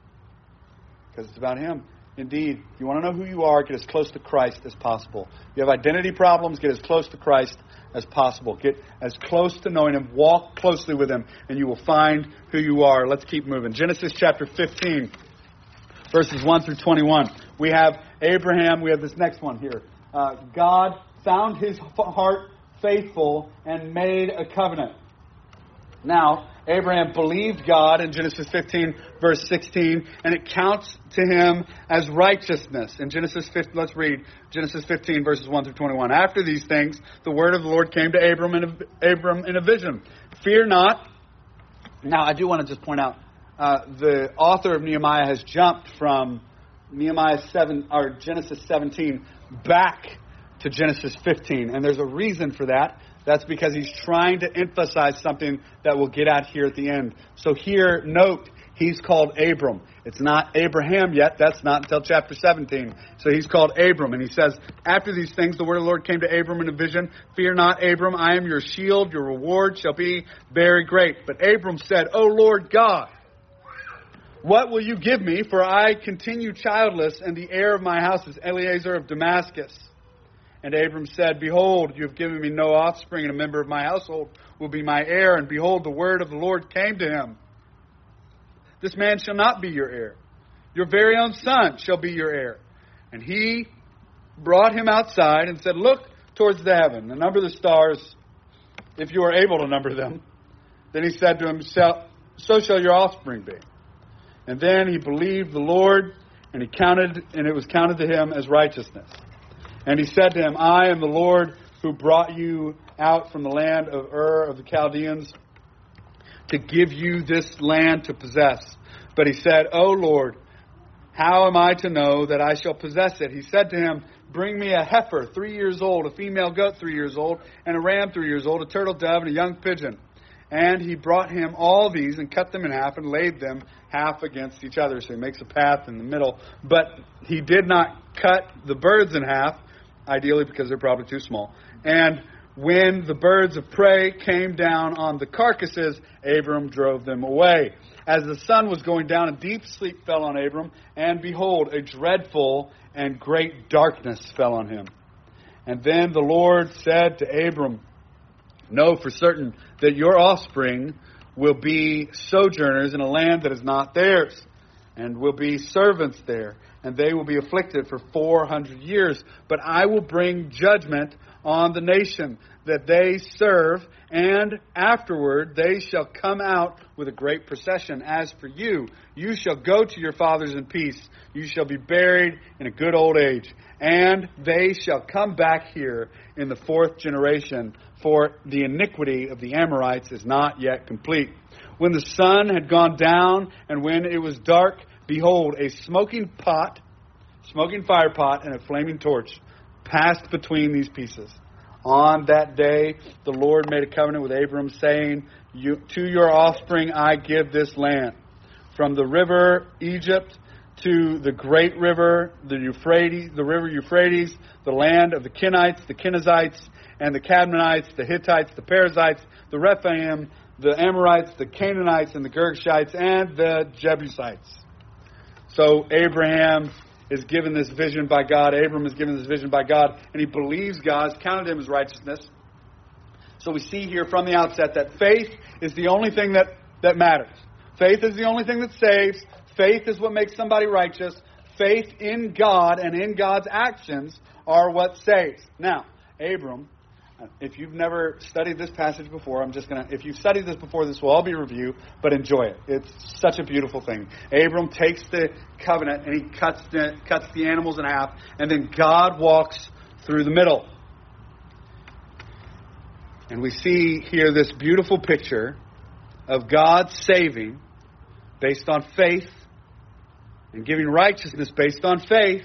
Because it's about Him. Indeed, you want to know who you are, get as close to Christ as possible. You have identity problems, get as close to Christ as possible. Get as close to knowing Him. Walk closely with Him, and you will find who you are. Let's keep moving. Genesis chapter fifteen, verses one through twenty-one. We have Abraham. We have this next one here. Uh, God found his heart faithful and made a covenant. Now, Abraham believed God in Genesis fifteen, verse sixteen, and it counts to him as righteousness. In Genesis fifteen, let's read Genesis fifteen, verses one through twenty-one. After these things, the word of the Lord came to Abram in a, Abram in a vision. Fear not. Now, I do want to just point out, uh, the author of Nehemiah has jumped from Nehemiah seven or Genesis seventeen back to Genesis fifteen, and there's a reason for that. That's because he's trying to emphasize something that we'll get at here at the end. So here, note, he's called Abram. It's not Abraham yet. That's not until chapter seventeen. So he's called Abram. And he says, after these things, the word of the Lord came to Abram in a vision. Fear not, Abram. I am your shield. Your reward shall be very great. But Abram said, O Lord God, what will you give me? For I continue childless, and the heir of my house is Eliezer of Damascus. And Abram said, Behold, you have given me no offspring, and a member of my household will be my heir. And behold, the word of the Lord came to him. This man shall not be your heir. Your very own son shall be your heir. And he brought him outside and said, Look towards the heaven, and number the stars, if you are able to number them. Then he said to himself, So shall your offspring be. And then he believed the Lord, and he counted, and it was counted to him as righteousness. And he said to him, I am the Lord who brought you out from the land of Ur of the Chaldeans to give you this land to possess. But he said, O Lord, how am I to know that I shall possess it? He said to him, Bring me a heifer, three years old, a female goat, three years old, and a ram, three years old, a turtle dove, and a young pigeon. And he brought him all these and cut them in half and laid them half against each other. So he makes a path in the middle. But he did not cut the birds in half, ideally because they're probably too small. And when the birds of prey came down on the carcasses, Abram drove them away. As the sun was going down, a deep sleep fell on Abram, and behold, a dreadful and great darkness fell on him. And then the Lord said to Abram, Know for certain that your offspring will be sojourners in a land that is not theirs, and will be servants there, and they will be afflicted for four hundred years. But I will bring judgment on the nation that they serve, and afterward they shall come out with a great procession. As for you, you shall go to your fathers in peace. You shall be buried in a good old age. And they shall come back here in the fourth generation, for the iniquity of the Amorites is not yet complete. When the sun had gone down, and when it was dark, behold, a smoking pot, smoking fire pot, and a flaming torch passed between these pieces. On that day, the Lord made a covenant with Abram, saying, you, to your offspring I give this land, from the river Egypt to the great river, the Euphrates, the river Euphrates, the land of the Kenites, the Kenizzites, and the Cadmonites, the Hittites, the Perizzites, the Rephaim, the Amorites, the Canaanites, and the Girgashites, and the Jebusites. So Abraham is given this vision by God. Abram is given this vision by God, and he believes God has counted him as righteousness. So we see here from the outset that faith is the only thing that, that matters. Faith is the only thing that saves. Faith is what makes somebody righteous. Faith in God and in God's actions are what saves. Now, Abram, if you've never studied this passage before, I'm just going to, if you've studied this before, this will all be a review, but enjoy it. It's such a beautiful thing. Abram takes the covenant and he cuts the, cuts the animals in half, and then God walks through the middle. And we see here this beautiful picture of God saving based on faith and giving righteousness based on faith.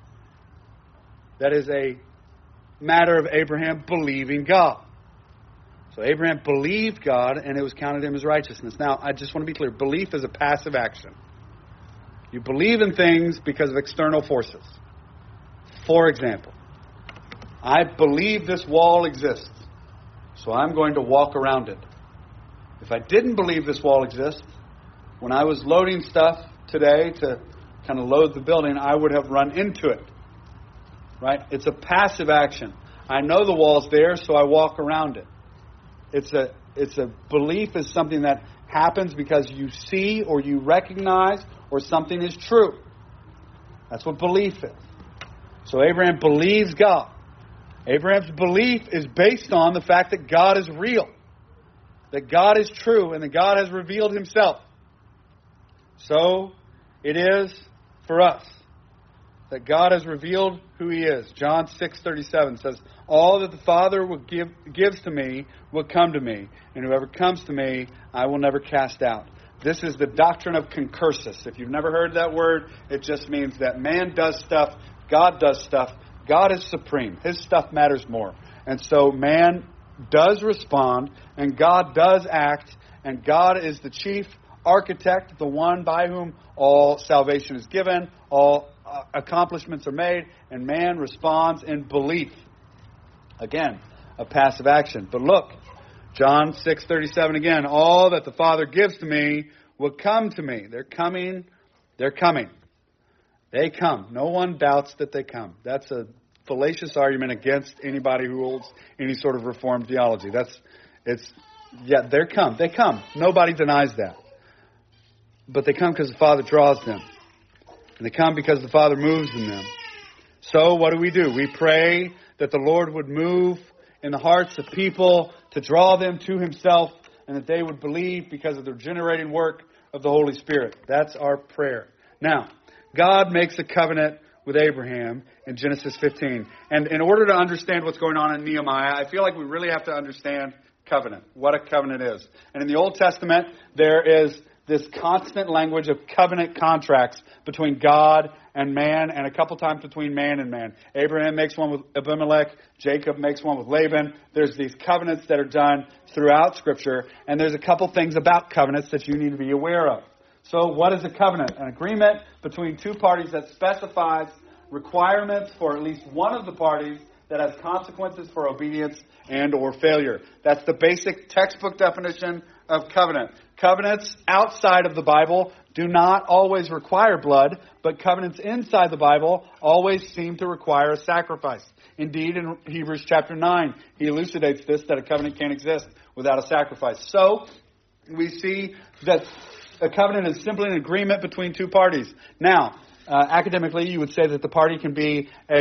That is a matter of Abraham believing God. So Abraham believed God, and it was counted him as righteousness. Now, I just want to be clear. Belief is a passive action. You believe in things because of external forces. For example, I believe this wall exists, so I'm going to walk around it. If I didn't believe this wall exists, when I was loading stuff today to kind of load the building, I would have run into it. Right? It's a passive action. I know the wall's there, so I walk around it. It's a it's a belief is something that happens because you see or you recognize or something is true. That's what belief is. So Abraham believes God. Abraham's belief is based on the fact that God is real, that God is true, and that God has revealed himself. So it is for us that God has revealed who he is. John six thirty-seven says, all that the Father will give, gives to me will come to me, and whoever comes to me I will never cast out. This is the doctrine of concursus. If you've never heard that word, it just means that man does stuff, God does stuff, God is supreme. His stuff matters more. And so man does respond, and God does act, and God is the chief architect, the one by whom all salvation is given, all uh, accomplishments are made, and man responds in belief. Again, a passive action. But look, John six thirty-seven again, all that the Father gives to me will come to me. They're coming, they're coming. They come. No one doubts that they come. That's a fallacious argument against anybody who holds any sort of Reformed theology. That's, it's, yeah, they're come. They come. Nobody denies that. But they come because the Father draws them. And they come because the Father moves in them. So what do we do? We pray that the Lord would move in the hearts of people to draw them to himself, and that they would believe because of the regenerating work of the Holy Spirit. That's our prayer. Now, God makes a covenant with Abraham in Genesis fifteen. And in order to understand what's going on in Nehemiah, I feel like we really have to understand covenant, what a covenant is. And in the Old Testament, there is this constant language of covenant contracts between God and man, and a couple times between man and man. Abraham makes one with Abimelech. Jacob makes one with Laban. There's these covenants that are done throughout Scripture, and there's a couple things about covenants that you need to be aware of. So what is a covenant? An agreement between two parties that specifies requirements for at least one of the parties that has consequences for obedience and or failure. That's the basic textbook definition of covenant. Covenants outside of the Bible do not always require blood, but covenants inside the Bible always seem to require a sacrifice. Indeed, in Hebrews chapter nine, he elucidates this, that a covenant can't exist without a sacrifice. So, we see that a covenant is simply an agreement between two parties. Now, uh, academically, you would say that the party can be a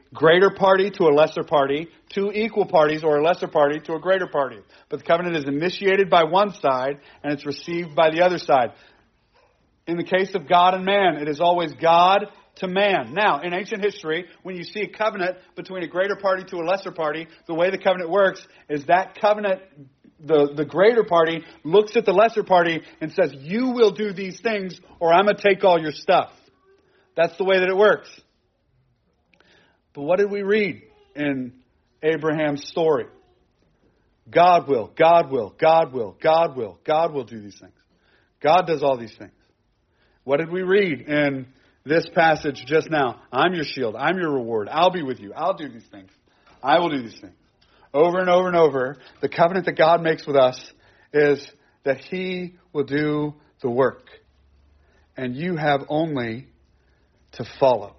greater party to a lesser party, two equal parties or a lesser party to a greater party. But the covenant is initiated by one side and it's received by the other side. In the case of God and man, it is always God to man. Now, in ancient history, when you see a covenant between a greater party to a lesser party, the way the covenant works is that covenant, the, the greater party looks at the lesser party and says, you will do these things or I'm going to take all your stuff. That's the way that it works. But what did we read in Abraham's story? God will, God will, God will, God will, God will do these things. God does all these things. What did we read in this passage just now? I'm your shield. I'm your reward. I'll be with you. I'll do these things. I will do these things. Over and over and over, the covenant that God makes with us is that He will do the work. And you have only to follow.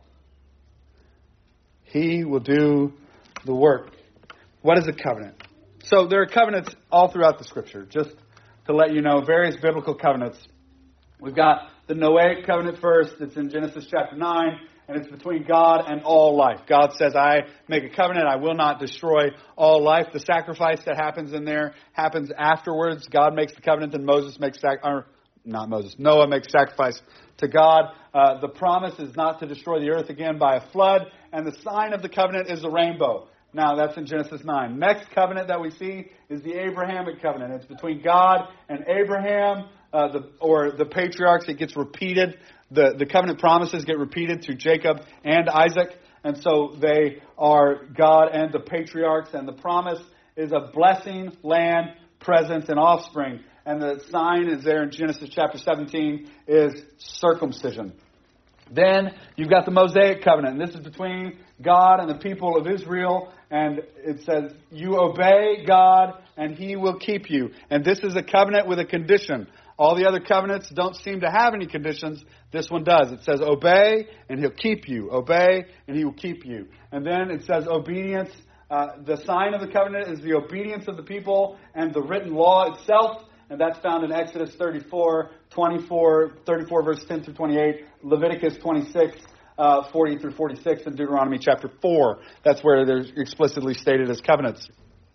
He will do the work. What is a covenant? So there are covenants all throughout the Scripture. Just to let you know, various biblical covenants. We've got the Noahic covenant first. It's in Genesis chapter nine. And it's between God and all life. God says, I make a covenant. I will not destroy all life. The sacrifice that happens in there happens afterwards. God makes the covenant and Moses makes sac- or not Moses. Noah makes sacrifice to God. Uh, the promise is not to destroy the earth again by a flood. And the sign of the covenant is the rainbow. Now, that's in Genesis nine. Next covenant that we see is the Abrahamic covenant. It's between God and Abraham, uh, the, or the patriarchs. It gets repeated. The, the covenant promises get repeated through Jacob and Isaac. And so they are God and the patriarchs. And the promise is a blessing, land, presence, and offspring. And the sign is there in Genesis chapter seventeen is circumcision. Then you've got the Mosaic covenant. And this is between God and the people of Israel. And it says, you obey God and He will keep you. And this is a covenant with a condition. All the other covenants don't seem to have any conditions. This one does. It says, obey and He'll keep you. Obey and He will keep you. And then it says obedience. Uh, the sign of the covenant is the obedience of the people and the written law itself. And that's found in Exodus thirty-four, twenty-four, thirty-four verse ten through twenty-eight, Leviticus twenty-six, uh, forty through forty-six, and Deuteronomy chapter four. That's where they're explicitly stated as covenants.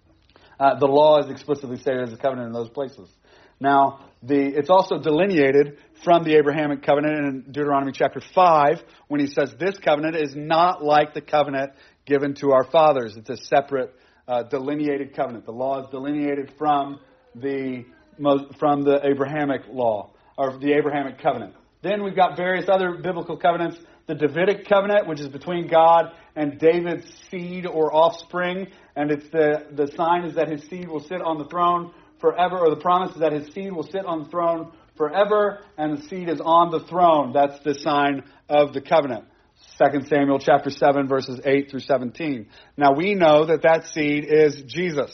Uh, the law is explicitly stated as a covenant in those places. Now, the it's also delineated from the Abrahamic covenant in Deuteronomy chapter five when he says this covenant is not like the covenant given to our fathers. It's a separate uh, delineated covenant. The law is delineated from the from the Abrahamic law, or the Abrahamic covenant. Then we've got various other biblical covenants. The Davidic covenant, which is between God and David's seed or offspring. And it's the, the sign is that his seed will sit on the throne forever, or the promise is that his seed will sit on the throne forever, and the seed is on the throne. That's the sign of the covenant. Second Samuel chapter seven, verses eight through seventeen. Now we know that that seed is Jesus.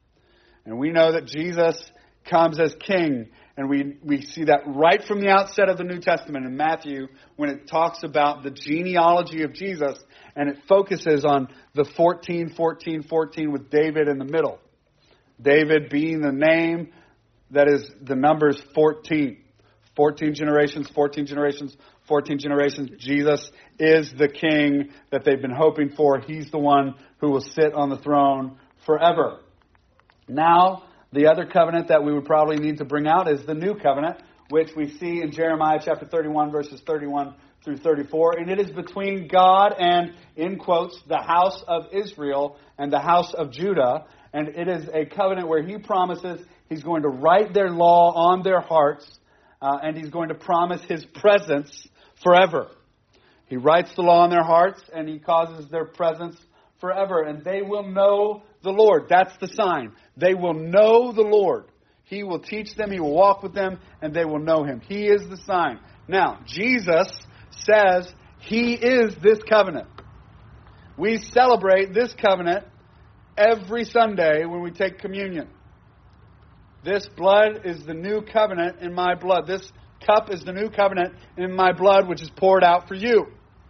And we know that Jesus comes as king. And we, we see that right from the outset of the New Testament in Matthew when it talks about the genealogy of Jesus. And it focuses on the fourteen, fourteen, fourteen with David in the middle. David being the name that is the numbers fourteen. fourteen generations, fourteen generations, fourteen generations. Jesus is the king that they've been hoping for. He's the one who will sit on the throne forever. Now, the other covenant that we would probably need to bring out is the new covenant, which we see in Jeremiah chapter thirty-one, verses thirty-one through thirty-four. And it is between God and, in quotes, the house of Israel and the house of Judah. And it is a covenant where He promises He's going to write their law on their hearts, uh, and He's going to promise His presence forever. He writes the law on their hearts, and He causes their presence forever. And they will know the Lord. That's the sign. They will know the Lord. He will teach them. He will walk with them, and they will know Him. He is the sign. Now, Jesus says He is this covenant. We celebrate this covenant every Sunday when we take communion. This blood is the new covenant in my blood. This cup is the new covenant in my blood, which is poured out for you.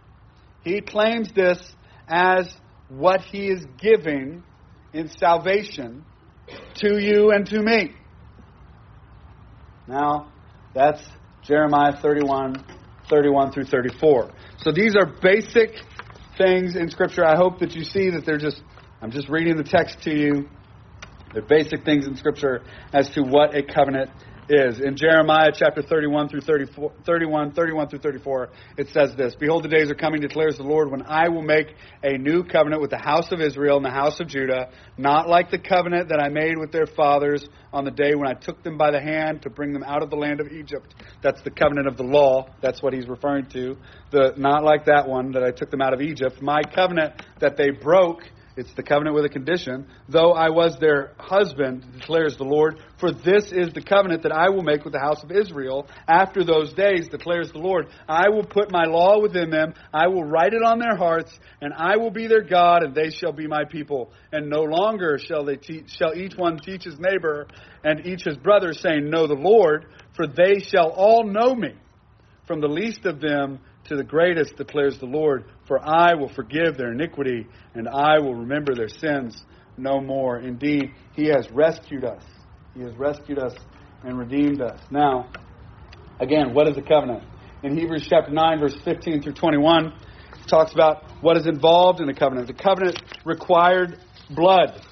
He claims this as what He is giving in salvation to you and to me. Now, that's Jeremiah thirty-one, thirty-one through thirty-four. So these are basic things in Scripture. I hope that you see that they're just, I'm just reading the text to you. They're basic things in Scripture as to what a covenant is. In Jeremiah chapter thirty-one through thirty-four, thirty-one, thirty-one through thirty-four, it says this: Behold, the days are coming, declares the Lord, when I will make a new covenant with the house of Israel and the house of Judah, not like the covenant that I made with their fathers on the day when I took them by the hand to bring them out of the land of Egypt. That's the covenant of the law. That's what he's referring to. The not like that one that I took them out of Egypt. My covenant that they broke. It's the covenant with a condition. Though I was their husband, declares the Lord, for this is the covenant that I will make with the house of Israel. After those days, declares the Lord, I will put my law within them. I will write it on their hearts, and I will be their God, and they shall be my people. And no longer shall they teach, shall each one teach his neighbor and each his brother, saying, Know the Lord, for they shall all know me, from the least of them to the greatest, declares the Lord. For I will forgive their iniquity, and I will remember their sins no more. Indeed, He has rescued us. He has rescued us and redeemed us. Now, again, what is a covenant? In Hebrews chapter nine, verse fifteen through twenty-one, it talks about what is involved in a covenant. The covenant required blood.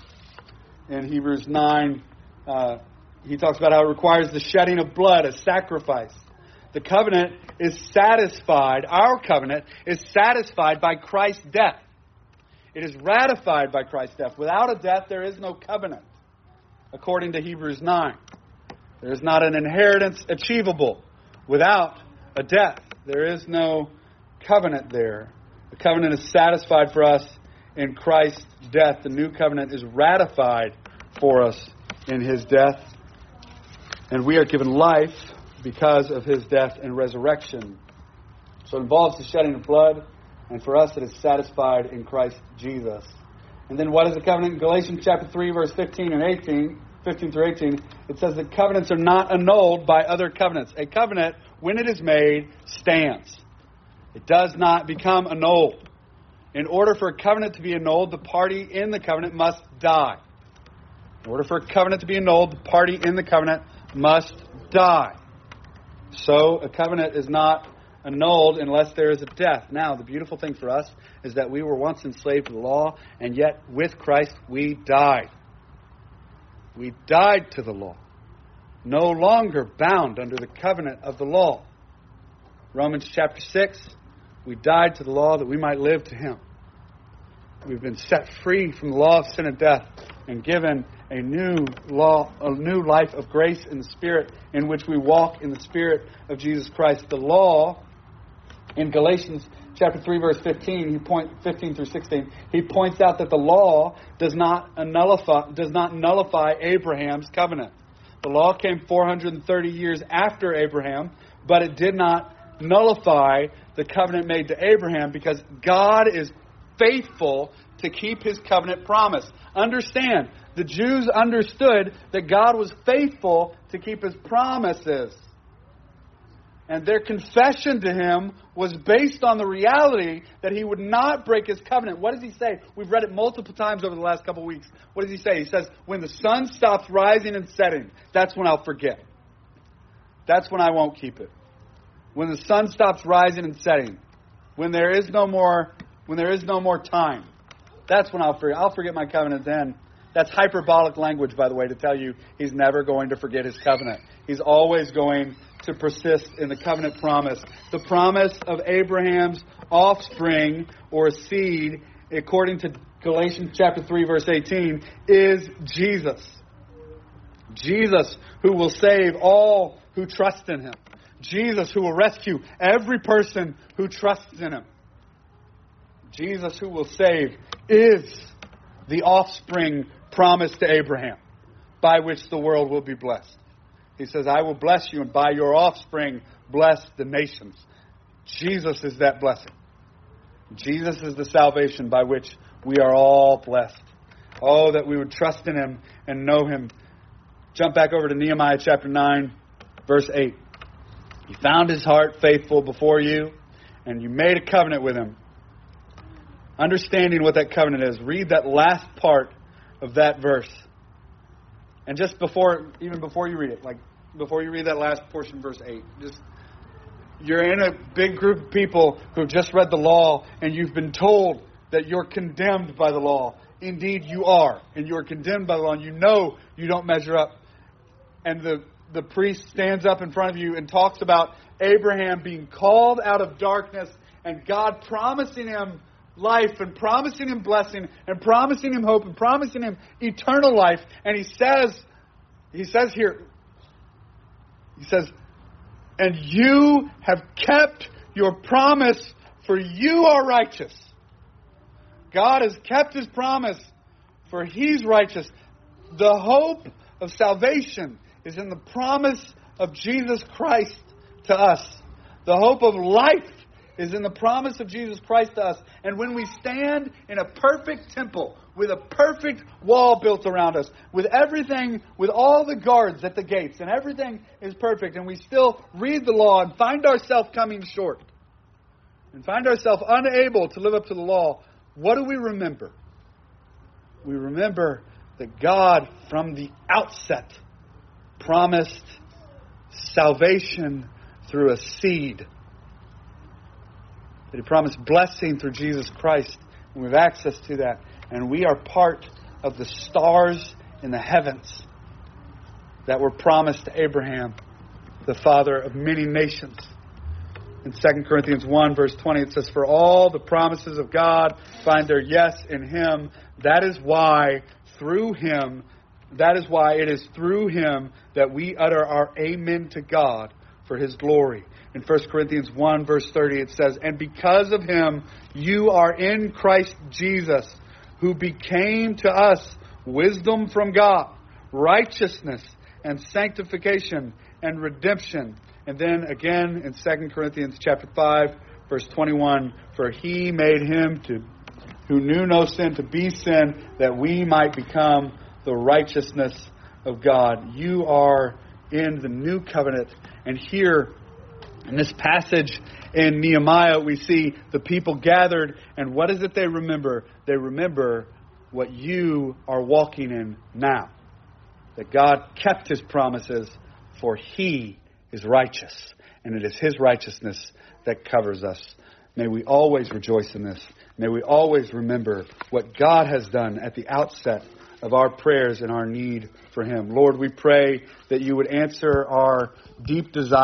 In Hebrews nine, uh, he talks about how it requires the shedding of blood, a sacrifice. The covenant is satisfied, our covenant is satisfied by Christ's death. It is ratified by Christ's death. Without a death, there is no covenant, according to Hebrews nine. There is not an inheritance achievable without a death. There is no covenant there. The covenant is satisfied for us in Christ's death. The new covenant is ratified for us in His death. And we are given life because of His death and resurrection. So it involves the shedding of blood, and for us it is satisfied in Christ Jesus. And then what is a covenant? In Galatians chapter three, verse fifteen and eighteen, fifteen through eighteen, it says that covenants are not annulled by other covenants. A covenant, when it is made, stands. It does not become annulled. In order for a covenant to be annulled, the party in the covenant must die. In order for a covenant to be annulled, the party in the covenant must die. So a covenant is not annulled unless there is a death. Now, the beautiful thing for us is that we were once enslaved to the law, and yet with Christ we died. We died to the law, no longer bound under the covenant of the law. Romans chapter six, we died to the law that we might live to Him. We've been set free from the law of sin and death and given a new law, a new life of grace in the Spirit, in which we walk in the Spirit of Jesus Christ. The law, in Galatians chapter three, verse fifteen, he point fifteen through sixteen, he points out that the law does not nullify does not nullify Abraham's covenant. The law came four hundred thirty years after Abraham, but it did not nullify the covenant made to Abraham, because God is faithful to keep His covenant promise. Understand, the Jews understood that God was faithful to keep His promises. And their confession to Him was based on the reality that He would not break His covenant. What does He say? We've read it multiple times over the last couple of weeks. What does He say? He says, when the sun stops rising and setting, that's when I'll forget. That's when I won't keep it. When the sun stops rising and setting, when there is no more, when there is no more time, that's when I'll forget. I'll forget my covenant then. That's hyperbolic language, by the way, to tell you He's never going to forget His covenant. He's always going to persist in the covenant promise. The promise of Abraham's offspring or seed, according to Galatians chapter three, verse eighteen, is Jesus. Jesus, who will save all who trust in Him. Jesus, who will rescue every person who trusts in Him. Jesus, who will save, is the offspring promised to Abraham, by which the world will be blessed. He says, I will bless you, and by your offspring bless the nations. Jesus is that blessing. Jesus is the salvation by which we are all blessed. Oh, that we would trust in Him and know Him. Jump back over to Nehemiah chapter nine, verse eight. He found His heart faithful before you, and you made a covenant with Him. Understanding what that covenant is, read that last part of that verse. And just before, even before you read it, like before you read that last portion, verse eight, just you're in a big group of people who've just read the law and you've been told that you're condemned by the law. Indeed, you are. And you are condemned by the law and you know you don't measure up. And the, the priest stands up in front of you and talks about Abraham being called out of darkness and God promising him life and promising him blessing and promising him hope and promising him eternal life. And he says, he says here, he says, and you have kept your promise, for you are righteous. God has kept His promise, for He's righteous. The hope of salvation is in the promise of Jesus Christ to us. The hope of life is in the promise of Jesus Christ to us. And when we stand in a perfect temple, with a perfect wall built around us, with everything, with all the guards at the gates, and everything is perfect, and we still read the law and find ourselves coming short, and find ourselves unable to live up to the law, what do we remember? We remember that God, from the outset, promised salvation through a seed. That He promised blessing through Jesus Christ. And we have access to that. And we are part of the stars in the heavens that were promised to Abraham, the father of many nations. In Second Corinthians one, verse twenty, it says, for all the promises of God find their yes in Him. That is why, through Him, that is why it is through Him that we utter our amen to God for His glory. In First Corinthians one, verse thirty, it says, and because of Him, you are in Christ Jesus, who became to us wisdom from God, righteousness and sanctification and redemption. And then again in Second Corinthians chapter five, verse twenty-one, for He made Him to who knew no sin to be sin, that we might become the righteousness of God. You are in the new covenant. And here in this passage in Nehemiah, we see the people gathered, and what is it they remember? They remember what you are walking in now. That God kept His promises, for He is righteous, and it is His righteousness that covers us. May we always rejoice in this. May we always remember what God has done at the outset of our prayers and our need for Him. Lord, we pray that You would answer our deep desire